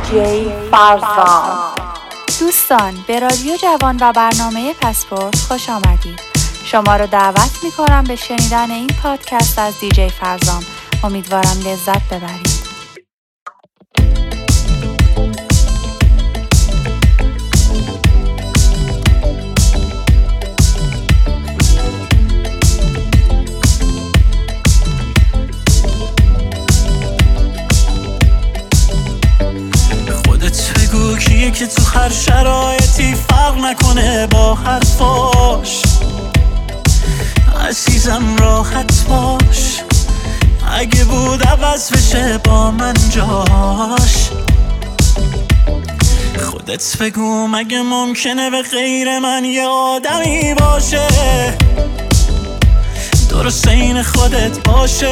دی‌جی فرزام. دوستان به رادیو جوان و برنامه پسپورت خوش آمدید. شما رو دعوت می‌کنم به شنیدن این پادکست از دی‌جی فرزام. امیدوارم لذت ببرید. کیه که تو هر شرایطی فرق نکنه با حرفاش. عزیزم راحت باش، اگه بود عوض بشه با من جاش. خودت بگو مگه ممکنه به غیر من یه آدمی باشه درست این خودت باشه،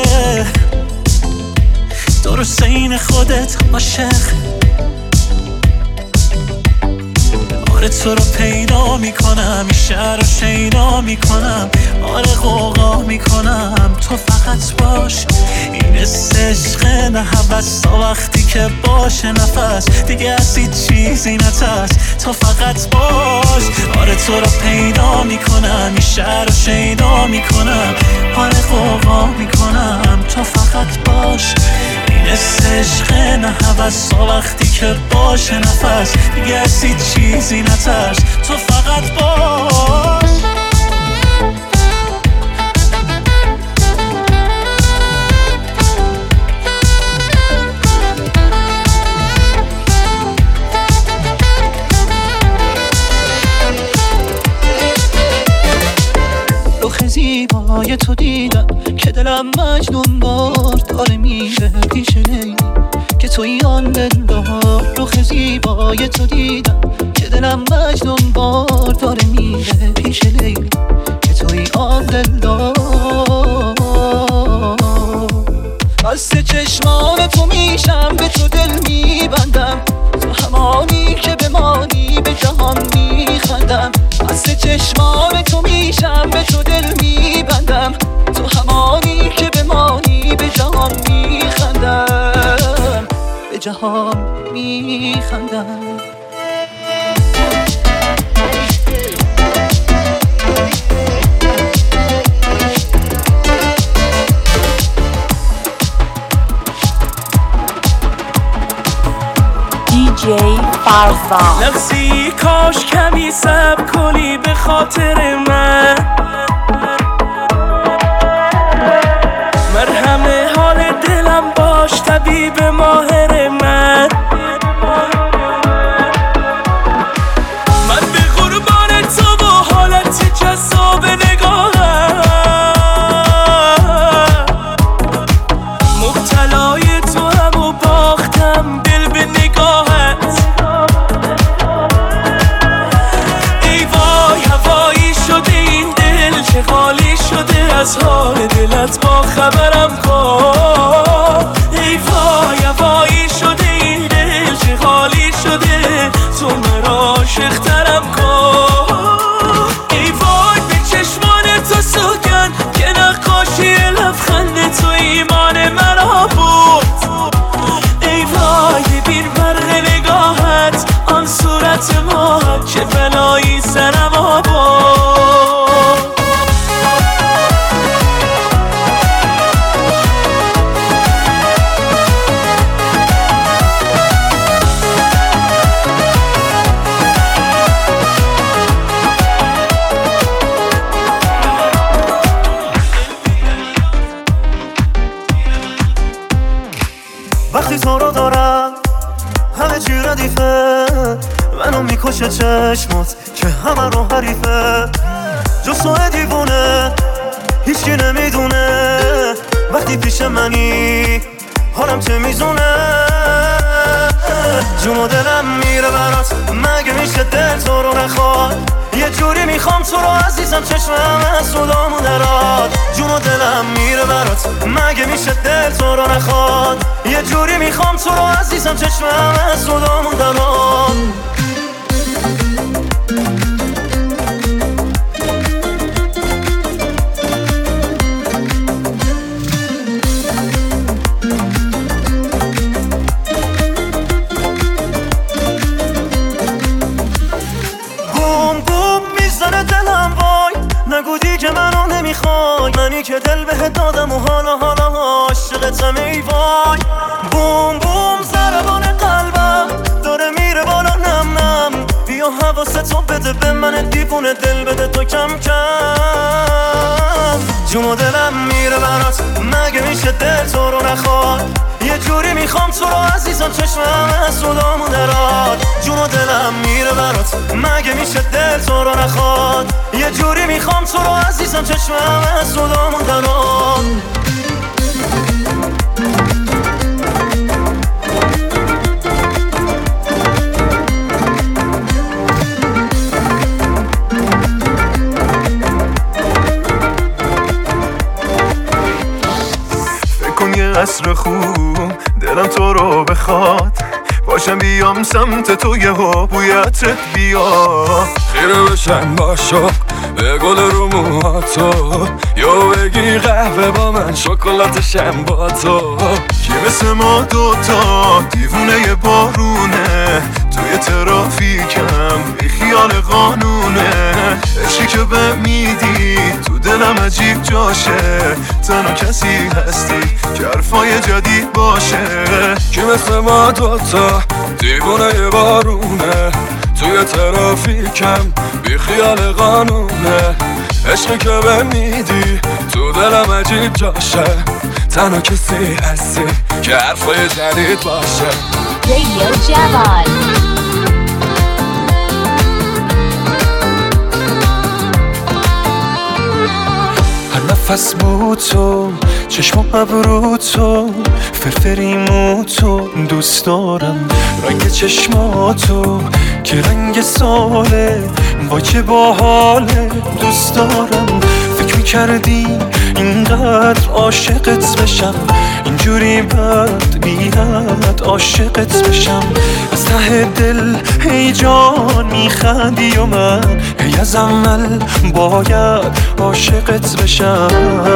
درست این خودت عاشق. آره تو رو پیدا میکنم، این شهر رو شیدا میکنم، آره غوغا میکنم، تو فقط باش. این عشق نه هوس تا وقتی که باشه نفس دیگه از هیچ چیزی نترس، تو فقط باش. آره تو رو پیدا میکنم، این شهر رو شیدا میکنم، آره غوغا میکنم، تو فقط باش. این عشق نه هوس تا وقتی که باشه نفس دیگه از هیچ چیزی نترس، تو فقط باش. رخ زیبای تو دیدم که دلم مجنون بار داره میره پیش لیلی که توی آن دلدار. رخ زیبای تو دیدم که دلم مجنون بار داره میره پیش لیلی که توی آن دلدار. از چشمان تو میشم به تو دل میبندم، تو همانی که بمانی به جهان میخندم. از چشمان تو میشم به تو دل میبندم، تو همانی که بمانی به جهان میخندم، به جهان میخندم. دی‌جی فرزام. لحظی کاش کمی صبر کنی به خاطر من، مرهم حال دلم باش طبیب ماهر من. من به قربان تو و حالت جذاب نگاهم مبتلای تو هم و باختم دل به نگاهت. ای وای هوایی شده این دل چه خالی شده از حال دلت با خبرم کن. ای وای هوایی شده این دل چه خالی شده تو مرا عاشق‌ترم کن. ای وای به چشمان تو سوگن که نقاشی لبخند تو ایمان مرا بود. ای وای ببین برق نگاهت آن صورت ماهت چه بلایی سرم آورد. وقتی تو رو دارم همه چی ردیفه، منو میکشه چشمات که همه رو حریفه. جز تو دیوونه هیچکی نمیدونه وقتی پیش منی حالم چه میزونه. جون و دلم میره برات مگه میشه دل تو رو نخواد. یه جوری میخوام تو رو عزیزم چشمم از صدامون دراد. جون و دلم میره برات مگه میشه دل تو رو نخواد. یه جوری میخوام تو رو عزیزم چشمم از صدامون دراد. که دل بهت دادم و حالا عاشقتم ای وای. بوم بوم ضربان قلبم داره میره بالا نم نم، بیا حواستو بده به من دیوونه دل بده تو کم کم. جون و دلم میره برات مگه میشه دل تو رو نخواد، یه جوری میخوام تو رو عزیزم چشمم از صدامون دراد. جون و دلم میره برات مگه میشه دل تو رو نخواد، یه جوری میخوام تو رو عزیزم چشمم از صدامون دراد. یه عصر خوب دلم تو رو بخواد، باشم بیام سمت تو یه بویتت بیا. خیره بشم با شوق به گل رو موهاتو، یا بگی قهوه با من شکلاتشم با تو. که مثل ما دوتا دیوونه بارونه، توی ترافیکم بی خیال قانونه. عشقی که به میدی تو دلم عجیب جاشه، تنها کسی هستی که حرفای جدید باشه. که مثل ما دوتا دیوونه بارونه، توی ترافیکم بی خیال قانونه. عشقی که به میدی تو دلم عجیب جاشه، تنها کسی هستی که حرفای جدید باشه. رادیو جوان. هر نفس بود تو، چشم و ابرو تو، فرفریمو تو دوست دارم. رنگ چشماتو که رنگ ساله، وای چه باحاله دوست دارم. فکر میکردی اینقدر عاشقت بشم، اینجوری بد بیاد عاشقت بشم. از ته دل ای جان میخندی و من ای از اول باید عاشقت بشم.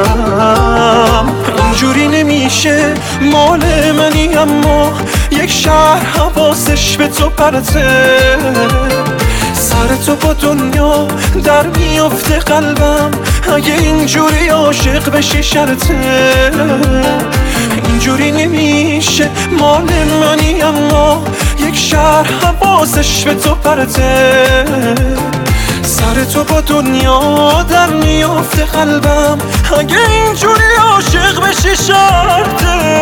اینجوری نمیشه مال منی، اما یک شهر حواسش به تو پرته. سر تو با دنیا در میافته قلبم، اگه اینجوری عاشق بشی شرطه. اینجوری نمیشه مال منی، اما یک شهر حواسش به تو پرته. سر تو با دنیا در میافته قلبم، اگه اینجوری عاشق بشی شرطه.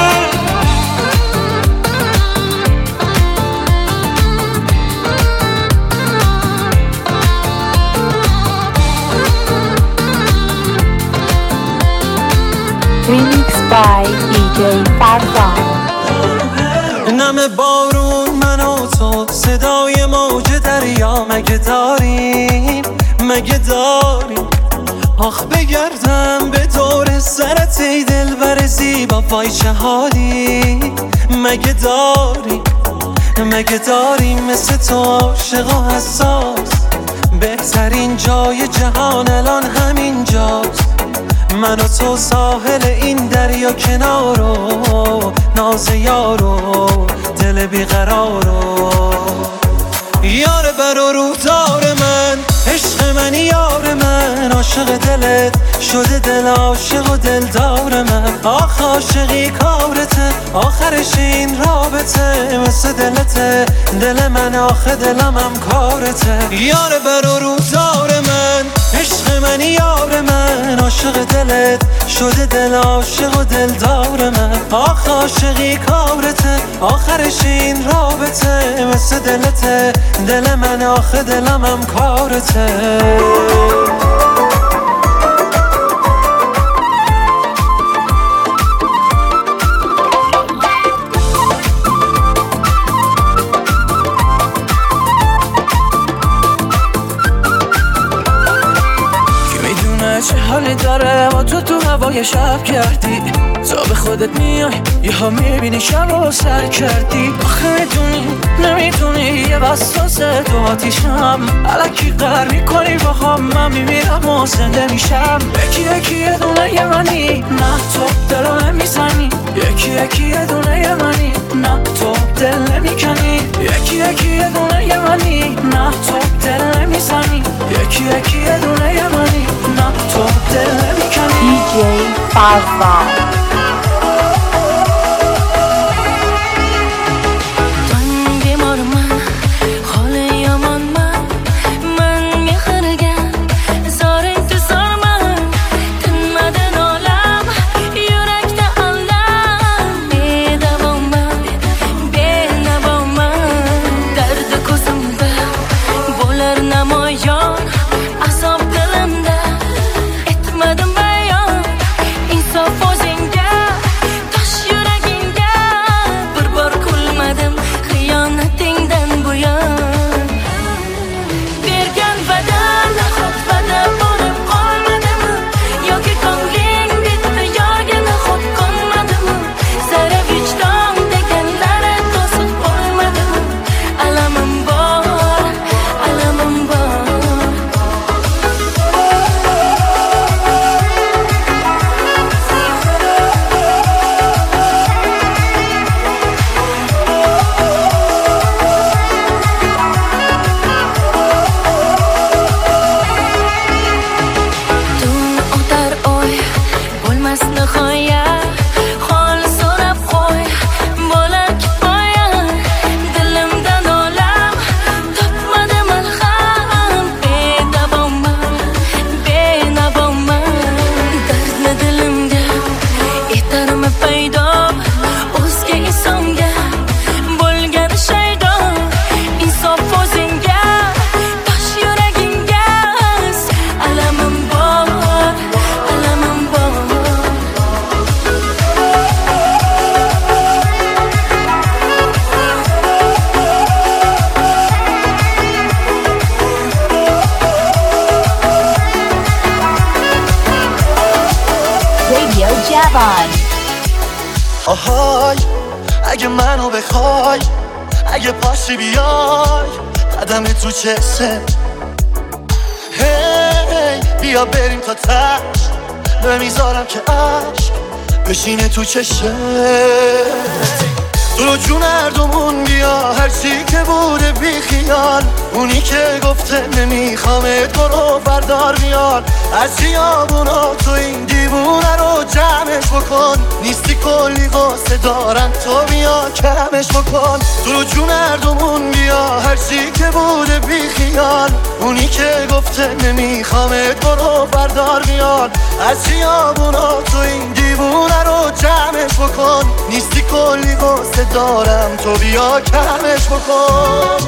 Remix by DJ Farzam. نم بارون من و تو، صدای موج دریا مگه داریم؟ آخ بگردم به دور سرت ای دلبر زیبا، وای چه حالی مگه داریم مثل تو عاشق و حساس. بهترین جای جهان الان همین جاست، من و تو ساحل این دریا کنارو، ناز یارو دل بیقرارو. یار بر و روزار من، عشق من یار من، عاشق دلت شده دل عاشق و دلدار من. آخ عاشقی کارته، آخرش این رابطه مثل دلته دل من، آخه دلم هم کارته. یار بر و روزار من، عشق من یار من، عاشق دلت شده دل عاشق و دلدار من. آخ عاشقی کارته، آخرش این رابطه مثل دلته دل من، آخه دلم هم کارته. چه حالی داره با تو هوای شب کردی، تا به خودت میای یه ها میبینی شب و سر کردی. آخه نمیدونی یه وسوسه تو آتیشم، الکی قهر میکنی با هم، من میمیرم و زنده میشم. یکی یه دونه یه منی، نه تو دلو نمیزنی. یکی یه دونه یه منی، نه تو دل نمیکنی. یکی یه دونه یه منی، نه تو دل نمیزنی. یکی یه دونه یه منی، نه تو دل نمیکنی. فرزان. آهای اگه منو بخوای، اگه پاشی بیای قدم تو چشم، هی بیا بریم تا تش، نمیذارم که عشق بشینه تو چشم. تو رو جون هردومون بیا، هرچی که بوده بی خیال، اونی که گفته نمیخوامت برو بردار بیار. از خیابونا تو این دیوونه رو جمعش بکن، نیستی کلی قصه دارن تو بیا کمش بکن. تو رو جون هردومون بیا، هرچی که بوده بی خیال، اونی که گفته نمیخوامت برو بردار بیار. از خیابونا تو این دیوونه رو جمعش بکن، نیستی کلی قصه دارم تو بیا کمش بکن.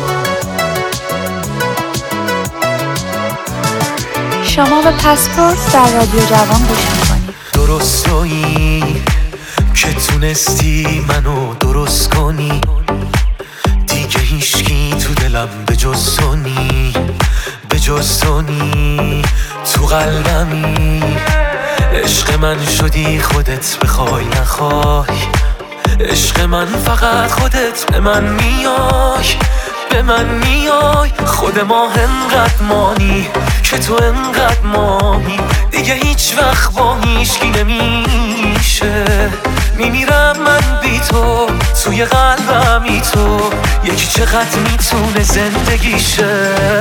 شما به پسپورت در رادیو جوان گوش میکنید. درستایی که تونستی منو درست کنی، دیگه هیچکی تو دلم به جز تو نی، به جز تو نی. تو قلبمی عشق من شدی، خودت بخوای نخوای، عشق من فقط خودت به من میای، به من میای. خود ما انقدر مانی که تو انقدر مانی، دیگه هیچ وقت با هیچکی نمیشه. میمیرم من بی تو، توی قلبمی تو، یکی چقدر میتونه زندگیشه.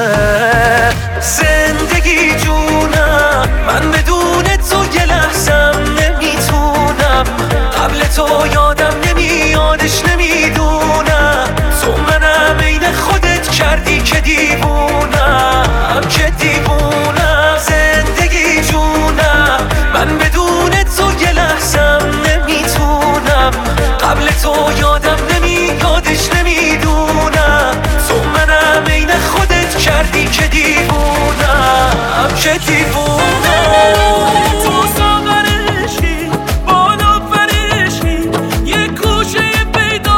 زندگی جونم من بدون تو یه لحظم نمیتونم، قبل تو یادم نمیادش نمیدونم. تو منم عین خودت کردی که دیوونم، که دیوونم. زندگی جونم من بدون تو یه لحظم نمیتونم، قبل تو یادم نمیادش نمیدونم. تو منم عین خودت کردی که دیوونم، که دیوونم. تو ساغرشی بالا فرشی، یه گوشه پیدا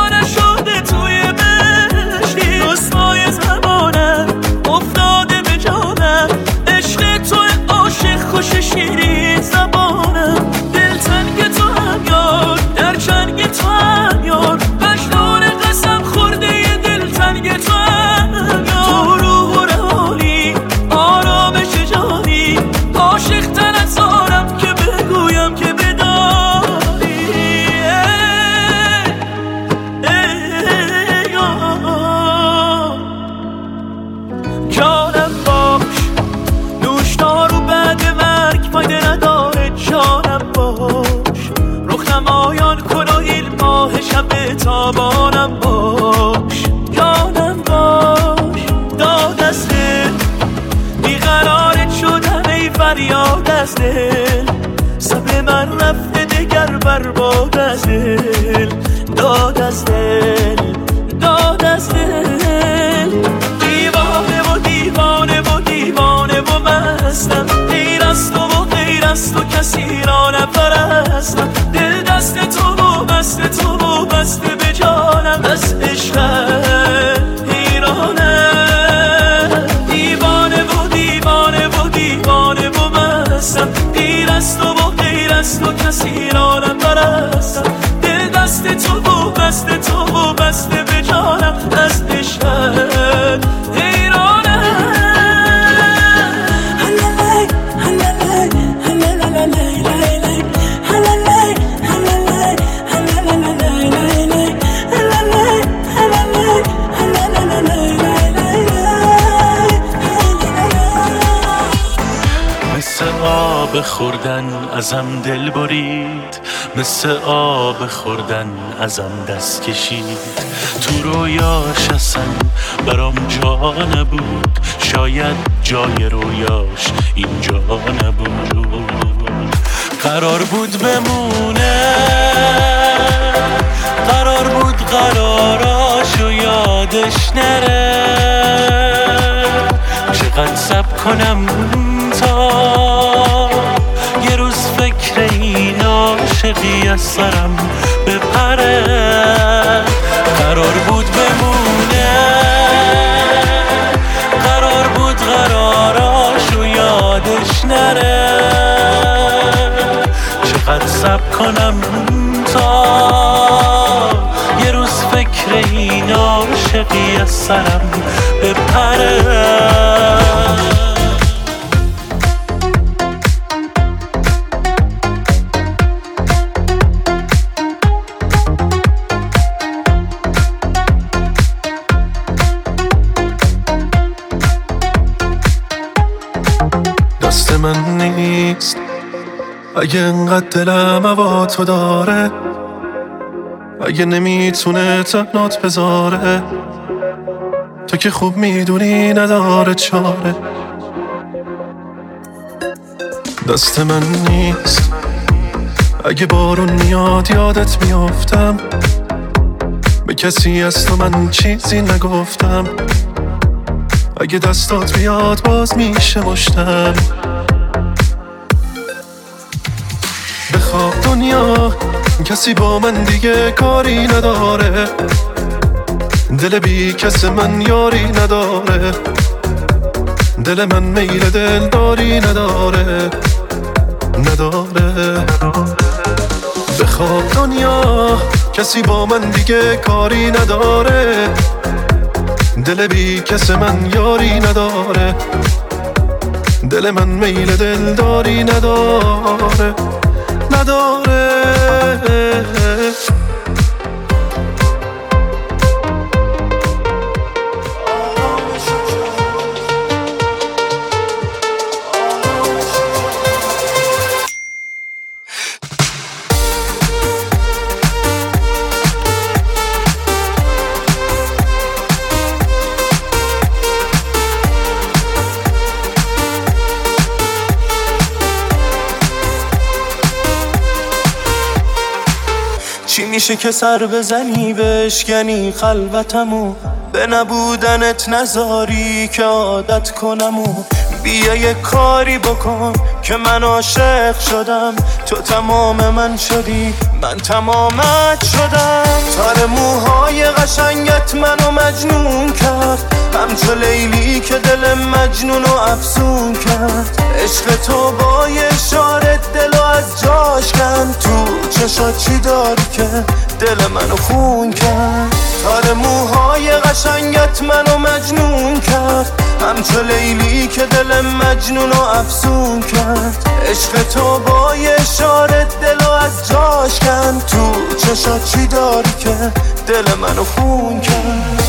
پایان کن و این ماه شب تابانم باش، جانم باش. داد از دل بیقرارت شدم ای فریاد از دل، سب من رفته دگر برباد از دل. داد از دل، داد از دل. دیوانه و دیوانه و دیوانه و مستم، غیر از تو و غیر از تو کسی را نپرستم. دل دست تو و بست تو و بسته به جانم، از عشقت حیرانم. دیوانه و دیوانه و دیوانه و مستم، غیر از تو و غیر از تو کسی را نپرستم. دل دست تو و بست تو و بسته به جانم، از عشقت حیرانم. مثل آب خوردن ازم دل برید، مثل آب خوردن ازم دست کشید. تو رویاش اصلا برام جا نبود، شاید جای رویاش اینجا نبود. قرار بود بمونه، قرار بود قراراشو یادش نره. چقدر صبر کنم تا یه روز فکر این عاشقی از سرم بپره. قرار بود بمونه، قرار بود قراراشو یادش نره. چقدر صبر کنم تا یه روز فکر این عاشقی از سرم بپره. دست من نیست اگه انقدر دلم هوا تو داره، اگه نمیتونه تنات بذاره. تو که خوب میدونی نداره چاره. دست من نیست اگه بارون میاد یادت میافتم، به کسی از تو من چیزی نگفتم. اگه دستات بیاد باز میشه مشتم. بخواب دنیا کسی با من دیگه کاری نداره، دل بی کس من یاری نداره. دل من میل دلداری نداره، نداره. بخواب دنیا کسی با من دیگه کاری نداره، دل بی کس من یاری نداره. دل من میل دلداری نداره، نداره. چی میشه که سر بزنی بشکنی خلوتمو، به نبودنت نذاری که عادت کنمو. بیا یه کاری بکن که من عاشق شدم، تو تمام من شدی من تمامت شدم. تار موهای قشنگت منو مجنون کرد، همچو لیلی که دل مجنونو افسون کرد. عشق تو با یه اشاره دلو از جاش کن، تو چشات چی داری که دل منو خون کرد. تار موهای قشنگت منو مجنون کرد، همچو لیلی که دل مجنونو افسون کرد. عشق تو با یه اشاره دلو از جاش کن، تو چشات چی داری که دل منو خون کرد.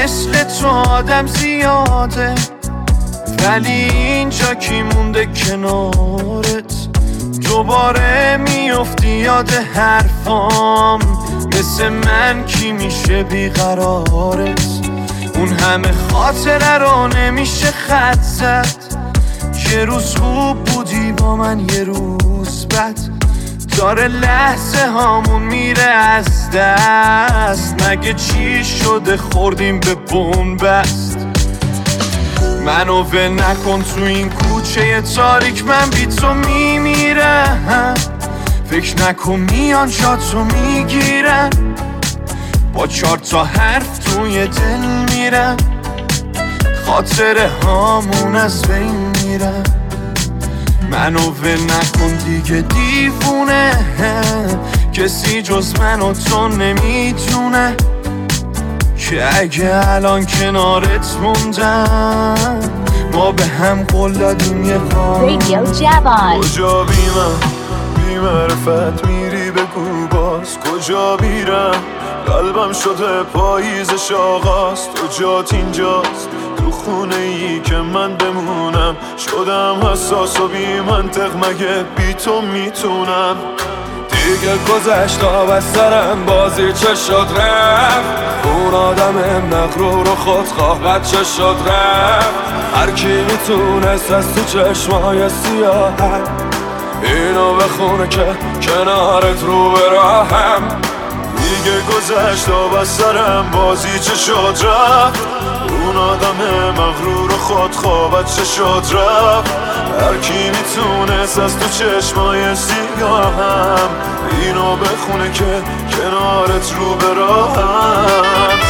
مثل تو آدم زیاده، ولی اینجا کی مونده کنارت؟ دوباره میافتی یاد حرفام، مثل من کی میشه بیقرارت؟ اون همه خاطره رو نمیشه خط زد، یه روز خوب بودی با من یه روز بد، داره لحظه هامون میره از دست، مگه چی شده خوردیم به بنبست؟ منو ول نکن تو این کوچه تاریک، من بی تو میمیرم، فکر نکن میان جاتو میگیرم، با 4 تا حرف توی دل میرم، خاطره هامون از بین میرم. منو ول نکن دیگه دیوونه، کسی جز من و تو نمیدونه که اگه الان کنارت موندم ما به هم قول دادیم یه بار. کجا بی معرفت میری بگو باز، کجا بیرم قلبم شده پاییزش آغاز، تو جات اینجاست تو خونه ای که من بمونم، شدم حساس و بی منطق، مگه بی تو میتونم؟ دیگه گذشت آب از سرم، بازی چه شد رفت، اون آدم مغرور و خودخواه بچه شد رفت، هر کی میتونست از تو چشمای سیاهم اینو بخونه که کنارت رو به راهم. دیگه گذشت آب از سرم، بازی چه شد رفت، اون آدم مغرور و خودخواه بچه شد رفت، هر کی میتونست از تو چشمای سیاهم اینو بخونه که کنارت رو به راهم.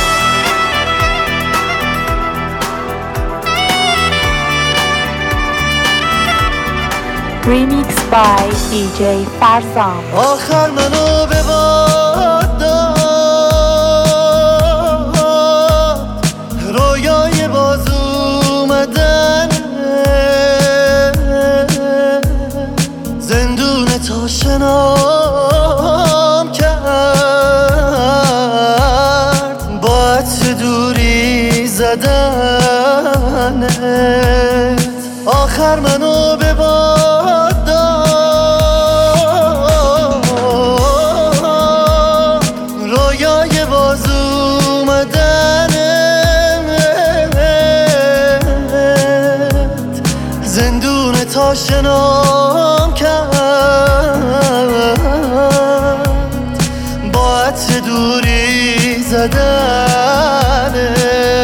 Remix by DJ فرزام. آخر منو به باد داد، رویای باز اومدن، زندون تاشنام کرد، با عطر دوری زدنت. آخر منو به باد داد، رویای باز اومدنت، زندون تاشنام کرد، با عطر دوری زدنت.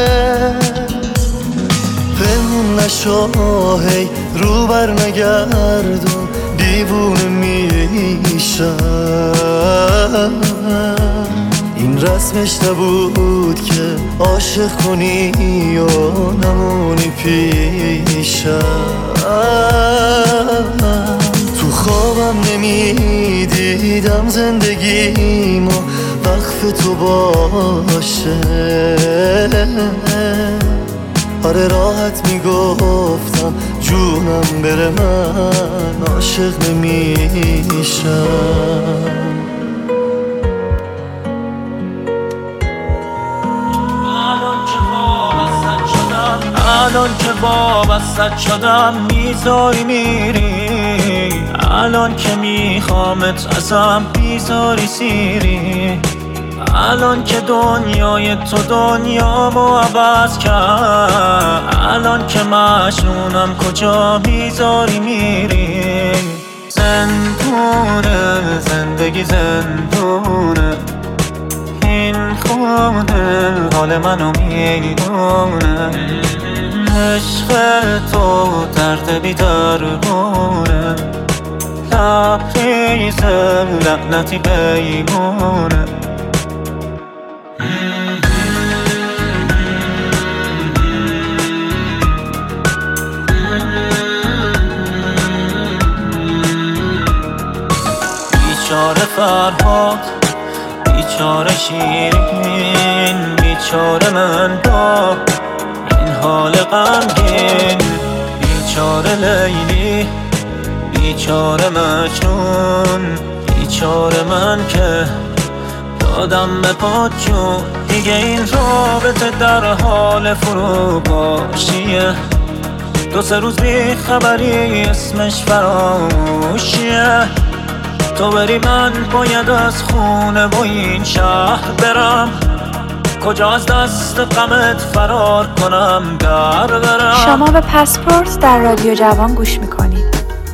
پنهون نشو هی رو بر نگردون، دیوونه میشم، این رسمش نبود که عاشق کنی و نمونی پیشم. تو خوابم نمیدیدم زندگیمو وقف تو باشه، آره راحت میگفتم جونم بره من عاشق نمیشم. الان که وابستت شدم میذاری میری، الان که میخوامت ازم بیزاری سیری، الان که دنیای تو دنیامو عوض کرد، الان که مجنونم کجا میذاری میری. زندونه زندگی زندونه، این خونه حال منو میدونه، عشق تو درد بی درمونه، لبریز لعنتی پیمونه. بیچاره فرهاد، بیچاره شیرین، بیچاره من با این حال غمگین، بیچاره لیلی، بیچاره مجنون، بیچاره من که دادم به پاچون دیگه این رابطه در حال فروپاشیه 2-3 روز بی خبری اسمش فراموشیه تو بری من باید از خونه و این شهر برم کجا از دست غمت فرار کنم در برم شما به پاسپورت در رادیو جوان گوش میکنید.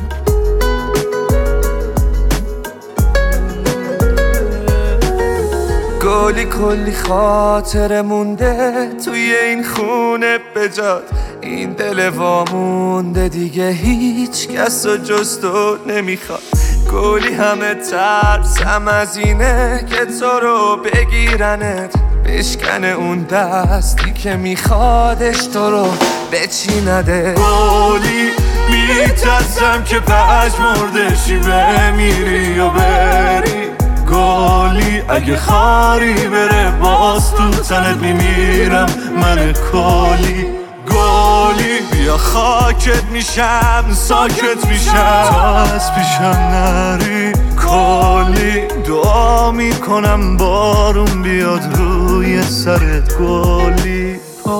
گلی کلی خاطره مونده توی این خونه بجات این دل وامونده دیگه هیچ کس و جز تو نمیخواد گلی همه ترسم از اینه که تو رو بگیرنت بشکنه اون دستی که میخوادش تو رو بچینده گلی میترسم که پژمردشی بمیری و بری گلی اگه خاری بره باز تو تنت میمیرم من کلی گلی بیا خاکت میشم ساکت میشم تا از پیشم نری کلی دعا میکنم بارون بیاد روی سرت گلی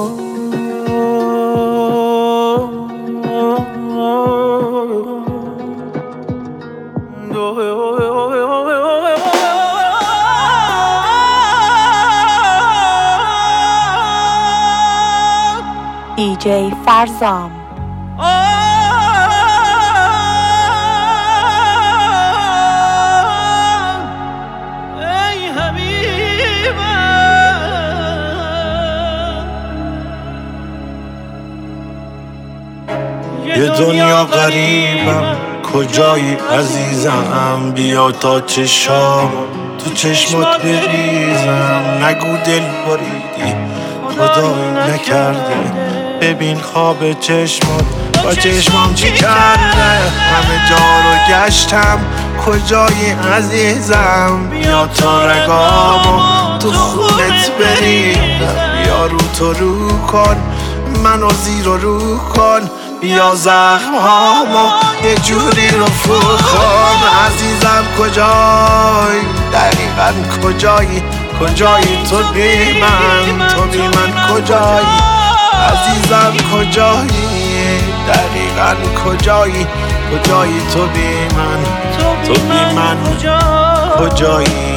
DJ فرزام یه دنیا غریبم کجایی عزیزم بیا تا چشام تو چشمات بریزم نگو دل بریدی خدایی نکرده ببین خواب چشمات با چشمام چی کرده همه جا رو گشتم کجایی عزیزم بیا تا رگامو تو خونت بریدم بیا رو تو رو کن منو زیر و رو کن بیا زخم هامو یه جوری رو فو کن عزیزم کجایی دقیقا کجایی تو بی من کجایی عزیزم کجایی دقیقا کجایی تو بی من کجایی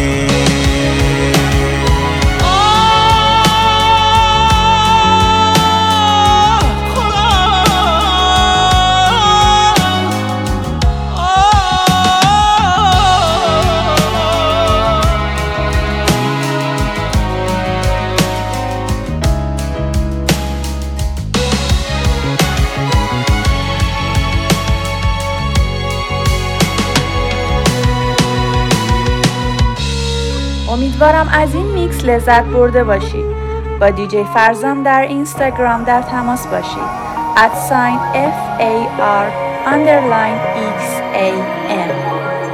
امیدوارم از این میکس لذت برده باشید. با دیجی فرزام در اینستاگرام در تماس باشید. @FAR_XAM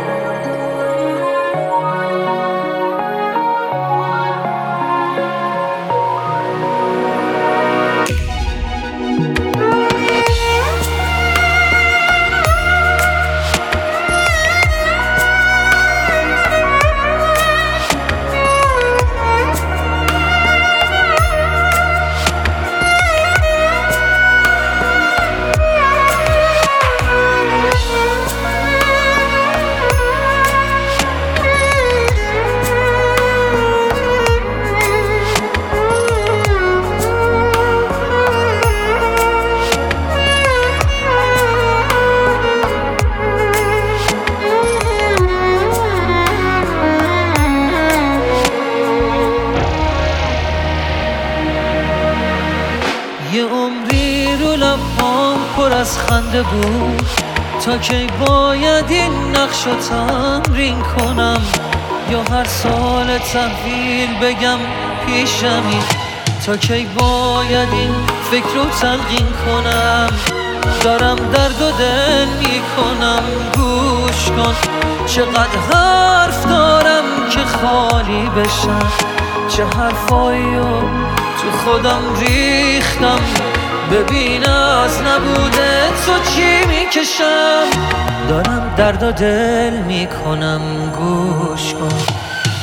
از خنده بود تا کی باید این نقشو تمرین کنم یا هر سال تحویل بگم پیشمی تا کی باید این فکر رو تلقین کنم دارم درد و دل میکنم گوش کن چقدر حرف دارم که خالی بشم چه حرفایی تو خودم ریختم ببین از نبوده تو چی میکشم دارم درد و دل میکنم گوش کن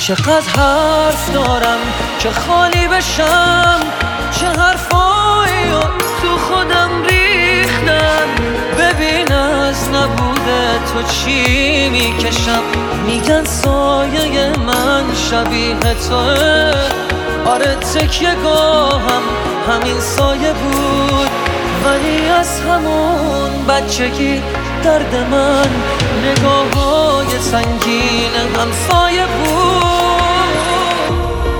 چقدر حرف دارم که خالی بشم، چه حرفایی تو خودم ریختم. ببین از نبوده تو چی میکشم، میگن سایه من شبیه توه. آره تکیه گاهم همین سایه بود، ولی از همون بچگی درد من نگاه‌های سنگین همسایه بود.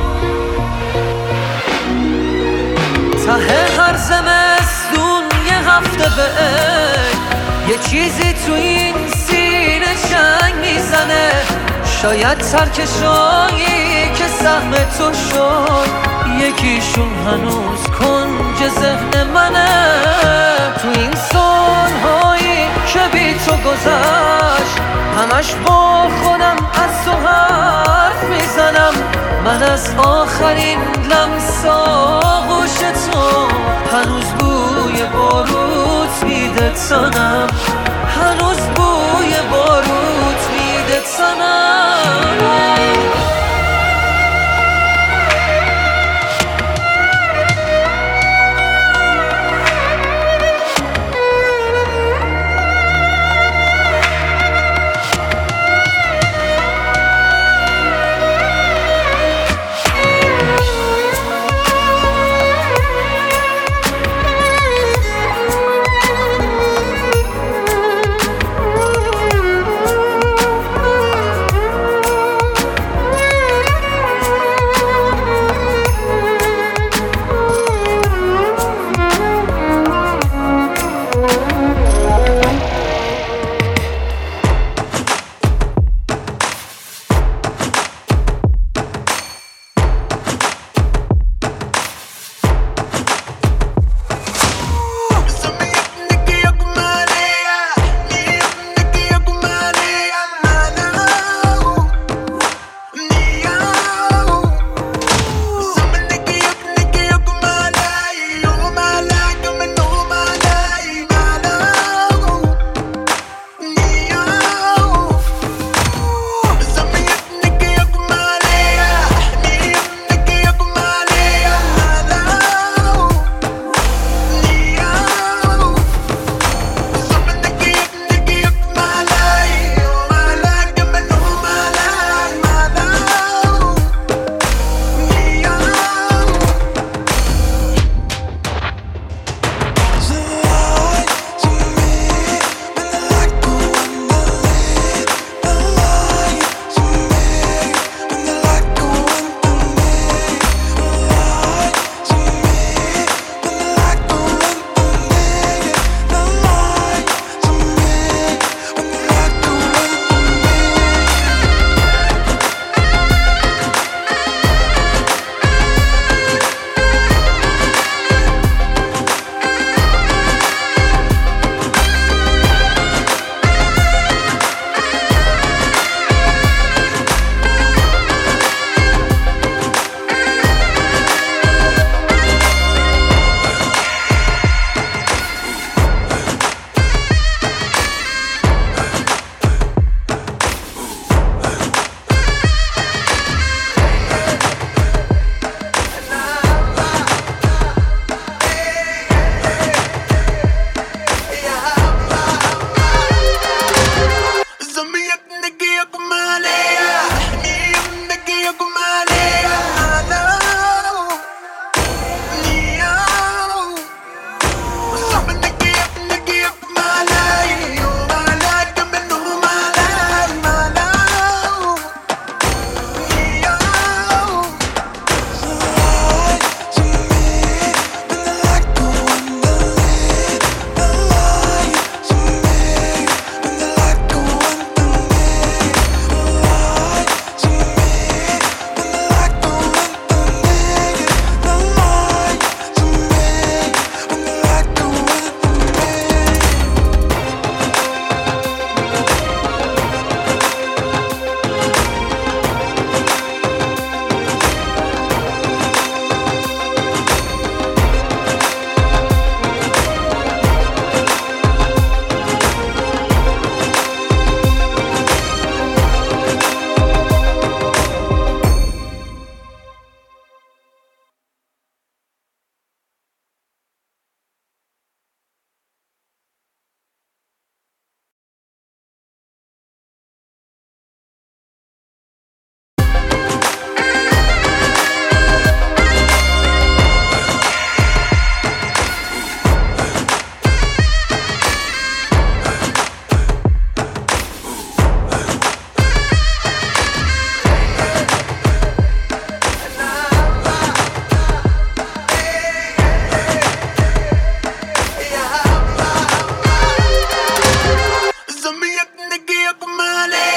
ته هر زمستون یه هفته بعد یه چیزی تو این سینه چنگ میزنه. شاید سرکشایی که سهم تو شد یکیشون هنوز کنج ذهن منه. تو این سالهایی که بی تو گذشت همش با خودم از تو حرف میزنم. من از آخرین لمس آغوش تو هنوز بوی باروت میده تنم، هنوز بوی باروت میده تنم. منه